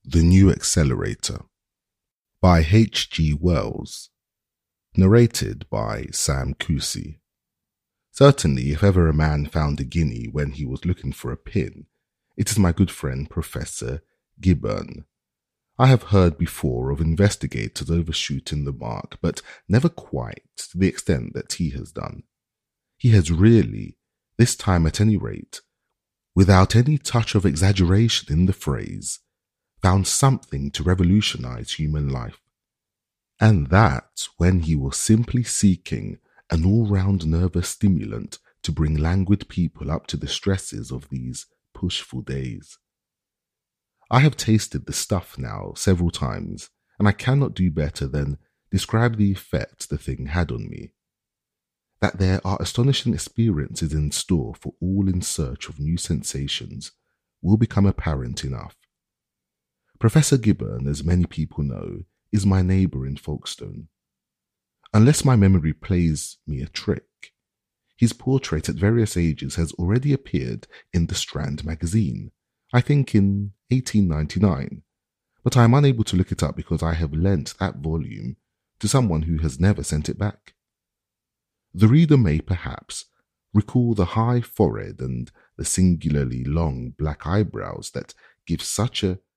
The New Accelerator by H.G. Wells. Narrated by Sam Cousy. Certainly, if ever a man found a guinea when he was looking for a pin, it is my good friend Professor Gibbon. I have heard before of investigators overshooting the mark, but never quite to the extent that he has done. He has really, this time at any rate, without any touch of exaggeration in the phrase, found something to revolutionize human life. And that when he was simply seeking an all-round nervous stimulant to bring languid people up to the stresses of these pushful days. I have tasted the stuff now several times, and I cannot do better than describe the effect the thing had on me. That there are astonishing experiences in store for all in search of new sensations will become apparent enough. Professor Gibbon, as many people know, is my neighbour in Folkestone. Unless my memory plays me a trick, his portrait at various ages has already appeared in the Strand magazine, I think in 1899, but I am unable to look it up because I have lent that volume to someone who has never sent it back. The reader may perhaps recall the high forehead and the singularly long black eyebrows that give such a